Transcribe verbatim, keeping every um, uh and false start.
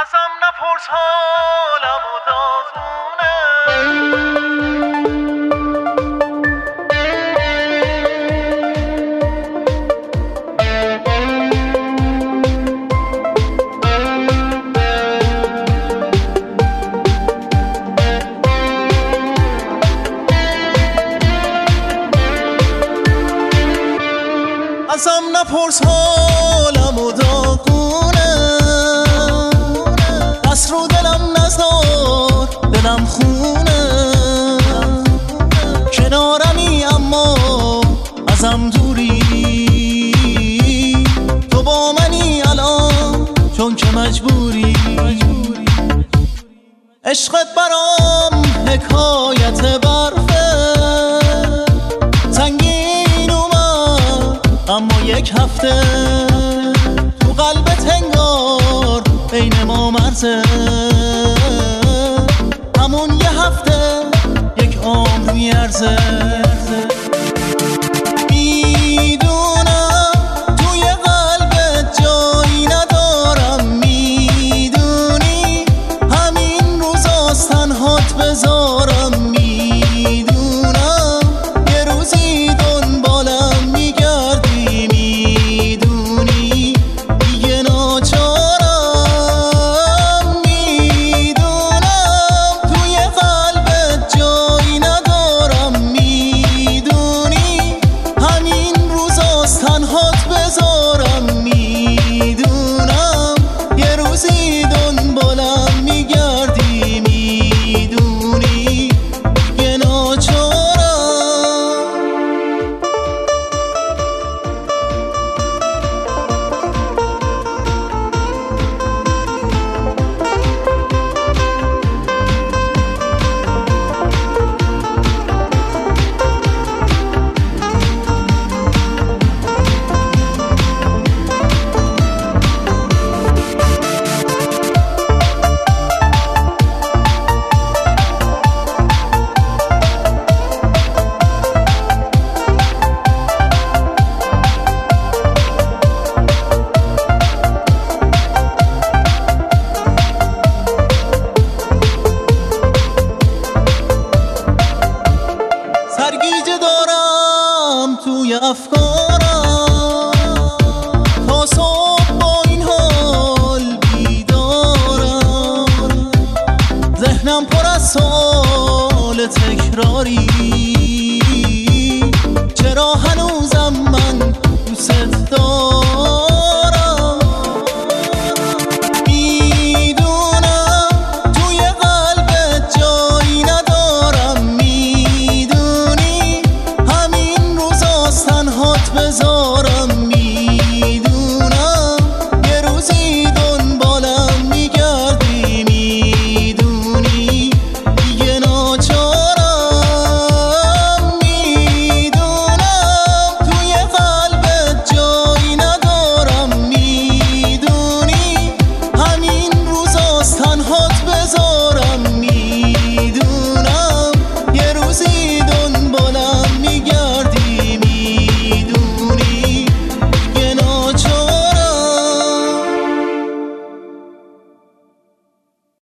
ازم نپرس حالم و داغونه ازم نپرس حالم و داغونه دست رو دلم نذار دلم خونه کنارمی اما ازم دوری تو با منی الان چون که مجبوری عشقت برام حکایت برفه سنگین اومد اما یک هفته تو قلبت انگار بین ما مرزه همون یه هفته یک عمر میارزه میدونم توی قلبت جایی ندارم میدونی همین روزاست تنهات بذارم میدونم یه روزی دنبالم میگردی میدونی دیگه ناچارم میدونم توی قلبت جایی ندارم میدونی همین روزاست تنهات بذارم میدونم یه روزی دنبالم میگردی میدونی دیگه ناچارم سرگیجه دارم توی افکارم تا صبح با این حال بیدارم ذهنم پر از سوال تکراری